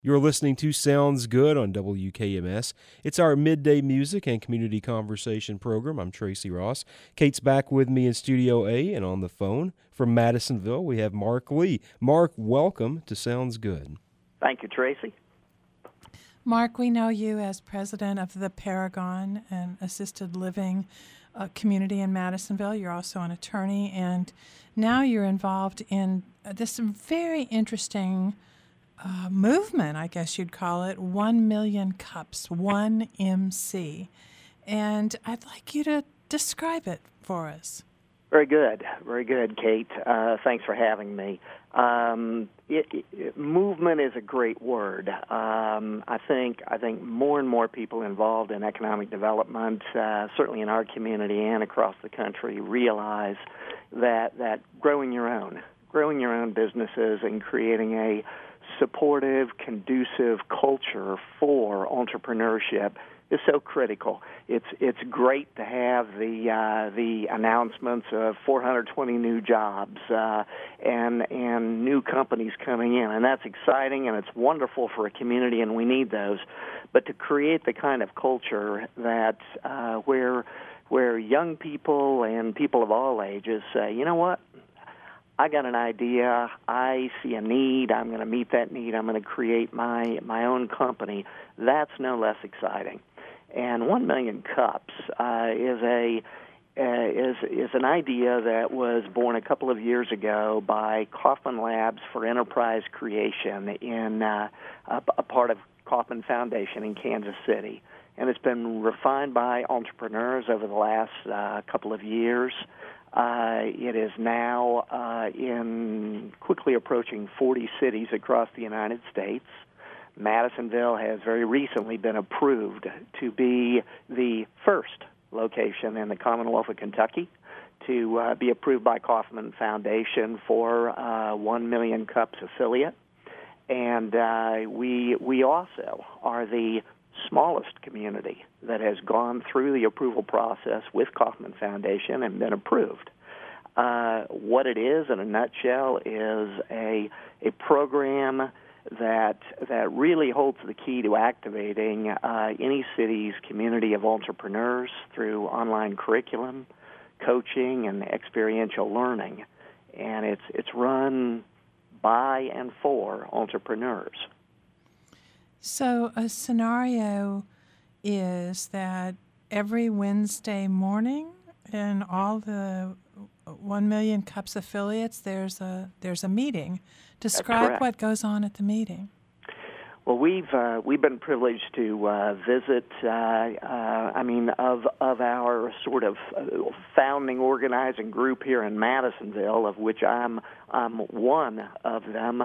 You're listening to Sounds Good on WKMS. It's our midday music and community conversation program. I'm Tracy Ross. Kate's back with me in Studio A, and on the phone from Madisonville, we have Mark Lee. Mark, welcome to Sounds Good. Thank you, Tracy. Mark, we know you as president of the Paragon and Assisted Living community in Madisonville. You're also an attorney, and now you're involved in this very interesting movement, I guess you'd call it, 1 Million Cups, 1MC. And I'd like you to describe it for us. Very good, Kate. Thanks for having me. Movement is a great word. I think more and more people involved in economic development, certainly in our community and across the country, realize that growing your own businesses and creating a supportive, conducive culture for entrepreneurship is so critical. It's great to have the announcements of 420 new jobs and new companies coming in, and that's exciting and it's wonderful for a community, and we need those. But to create the kind of culture that where young people and people of all ages say, you know what? I got an idea, I see a need, I'm going to meet that need, I'm going to create my own company. That's no less exciting. And 1 Million Cups is an idea that was born a couple of years ago by Kauffman Labs for Enterprise Creation in a part of Kauffman Foundation in Kansas City. And it's been refined by entrepreneurs over the last couple of years. It is now in quickly approaching 40 cities across the United States. Madisonville has very recently been approved to be the first location in the Commonwealth of Kentucky to be approved by Kauffman Foundation for 1 Million Cups affiliate. And we also are the smallest community that has gone through the approval process with Kauffman Foundation and been approved. What it is, in a nutshell, is a program that really holds the key to activating any city's community of entrepreneurs through online curriculum, coaching, and experiential learning. And it's run by and for entrepreneurs. So a scenario is that every Wednesday morning in all the 1 Million Cups affiliates, there's a meeting. Describe what goes on at the meeting. Well, we've been privileged to visit. Of our sort of founding organizing group here in Madisonville, of which I'm one of them.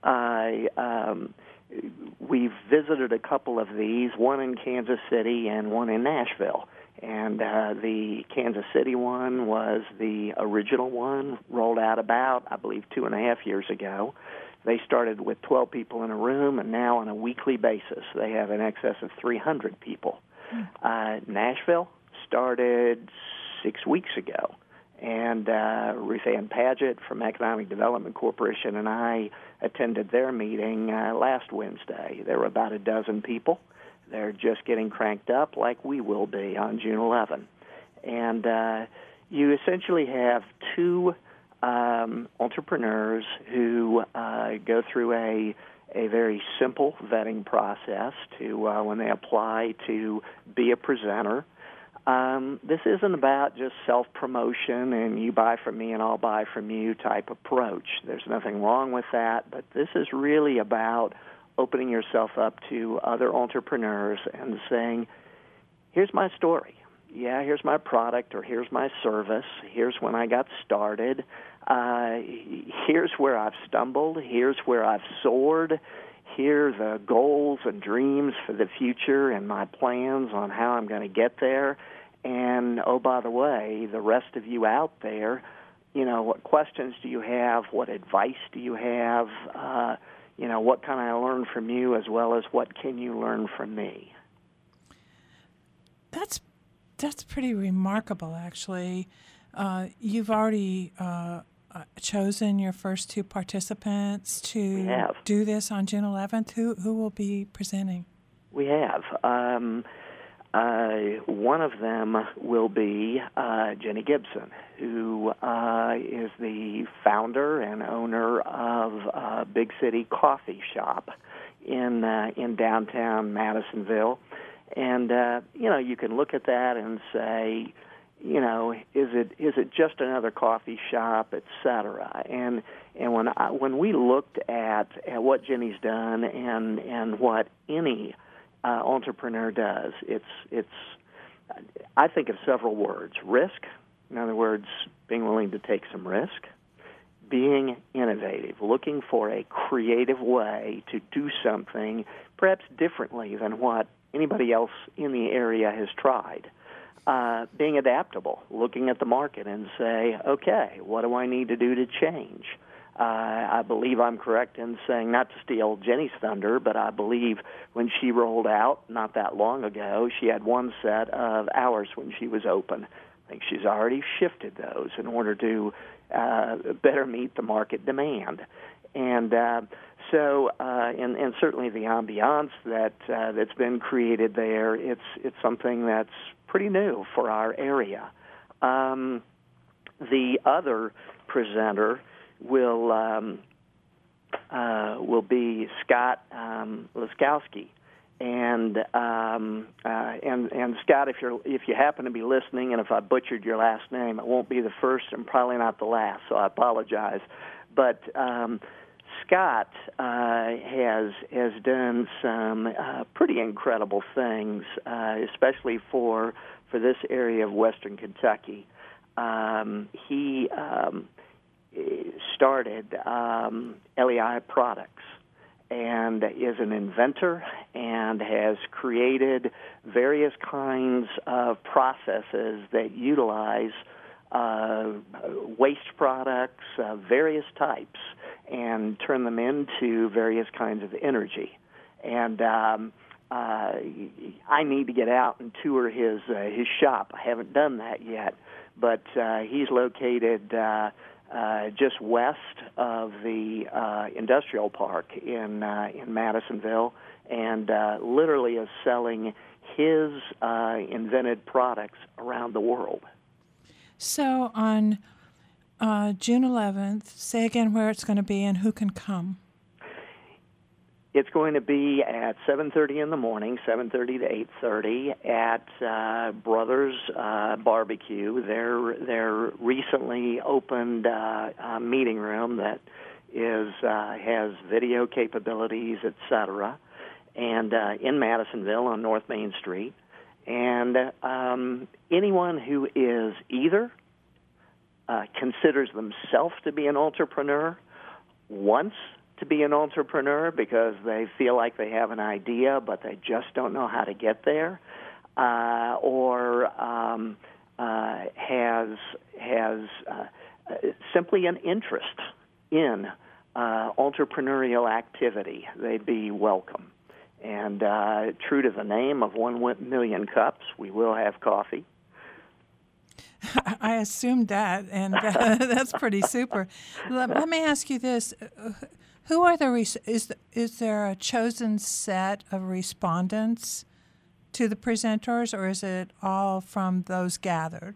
We've visited a couple of these, one in Kansas City and one in Nashville. And the Kansas City one was the original one, rolled out about, I believe, 2.5 years ago. They started with 12 people in a room, and now on a weekly basis they have in excess of 300 people. Nashville started 6 weeks ago. And Ruth Ann Paget from Economic Development Corporation and I attended their meeting last Wednesday. There were about a dozen people. They're just getting cranked up like we will be on June 11. And you essentially have two entrepreneurs who go through a very simple vetting process to when they apply to be a presenter. This isn't about just self-promotion and you buy from me and I'll buy from you type approach. There's nothing wrong with that, but this is really about opening yourself up to other entrepreneurs and saying, here's my story. Yeah, here's my product or here's my service. Here's when I got started. Here's where I've stumbled. Here's where I've soared. Here are the goals and dreams for the future and my plans on how I'm going to get there. And, oh, by the way, the rest of you out there, what questions do you have? What advice do you have? What can I learn from you as well as what can you learn from me? That's pretty remarkable, actually. You've already chosen your first two participants to do this on June 11th? Who will be presenting? We have. One of them will be Jenny Gibson, who is the founder and owner of Big City Coffee Shop in downtown Madisonville. And you can look at that and say, is it just another coffee shop, et cetera? And when we looked at what Jenny's done and what any entrepreneur does, it's I think of several words: risk. In other words, being willing to take some risk, being innovative, looking for a creative way to do something perhaps differently than what anybody else in the area has tried. Being adaptable, looking at the market and say, okay, what do I need to do to change? I believe I'm correct in saying, not to steal Jenny's thunder, but I believe when she rolled out not that long ago, she had one set of hours when she was open. I think she's already shifted those in order to better meet the market demand. And so certainly the ambiance that's been created there, it's something that's pretty new for our area. The other presenter will be Scott Laskowski, and Scott, if you happen to be listening, and if I butchered your last name, it won't be the first and probably not the last, so I apologize. But Scott has done some pretty incredible things, especially for this area of Western Kentucky. He started LEI Products and is an inventor and has created various kinds of processes that utilize waste products, various types, and turn them into various kinds of energy. And I need to get out and tour his shop. I haven't done that yet, but he's located just west of the industrial park in Madisonville, and literally is selling his invented products around the world. So on June 11th, say again where it's going to be and who can come. It's going to be at 7:30 in the morning, 7:30 to 8:30 at Brothers Barbecue. Their recently opened meeting room that has video capabilities, etc. And in Madisonville on North Main Street. And anyone who is either considers themselves to be an entrepreneur, wants to be an entrepreneur because they feel like they have an idea but they just don't know how to get there, or has simply an interest in entrepreneurial activity, they'd be welcome. And true to the name of 1 million cups, we will have coffee. I assumed that, and that's pretty super. Let me ask you this. Who are is there a chosen set of respondents to the presenters, or is it all from those gathered?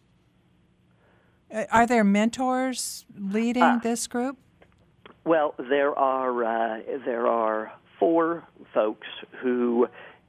Are there mentors leading this group? Well, there are 4 folks who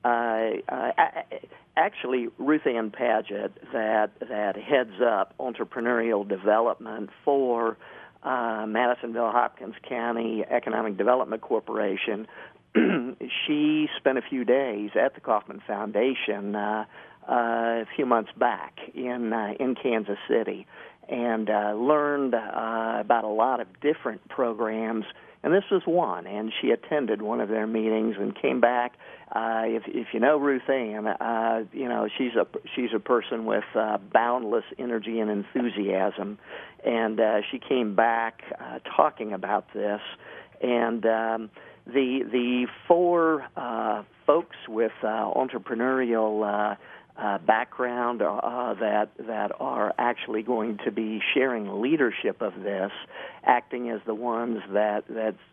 actually Ruth Ann Paget that heads up entrepreneurial development for Madisonville Hopkins County Economic Development Corporation. She spent a few days at the Kauffman Foundation a few months back in Kansas City and learned about a lot of different programs. And this was one, and she attended one of their meetings and came back. If you know Ruth Ann, she's a person with boundless energy and enthusiasm, and she came back talking about this. And the 4 folks with entrepreneurial background that are actually going to be sharing leadership of this, acting as the ones that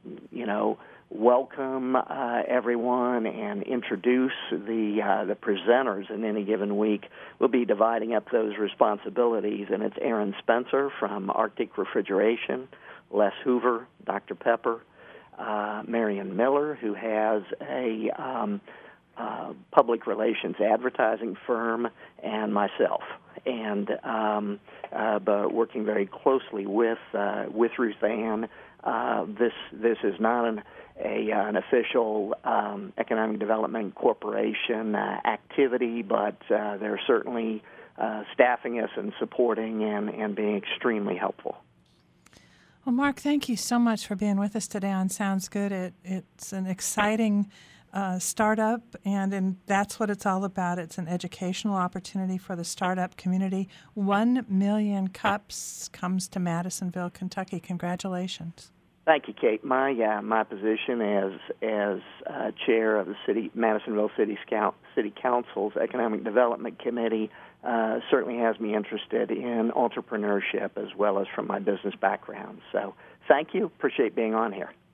welcome everyone and introduce the presenters in any given week. We'll be dividing up those responsibilities, and it's Aaron Spencer from Arctic Refrigeration, Les Hoover, Dr. Pepper, Marion Miller, who has a public relations advertising firm, and myself, and but working very closely with Ruth Ann. This is not an official economic development corporation activity, but they're certainly staffing us and supporting and being extremely helpful. Well, Mark, thank you so much for being with us today on Sounds Good. It's an exciting startup, and that's what it's all about. It's an educational opportunity for the startup community. 1 million cups comes to Madisonville, Kentucky. Congratulations. Thank you, Kate. My position as chair of the Madisonville City Council's Economic Development Committee certainly has me interested in entrepreneurship as well as from my business background. So thank you. Appreciate being on here.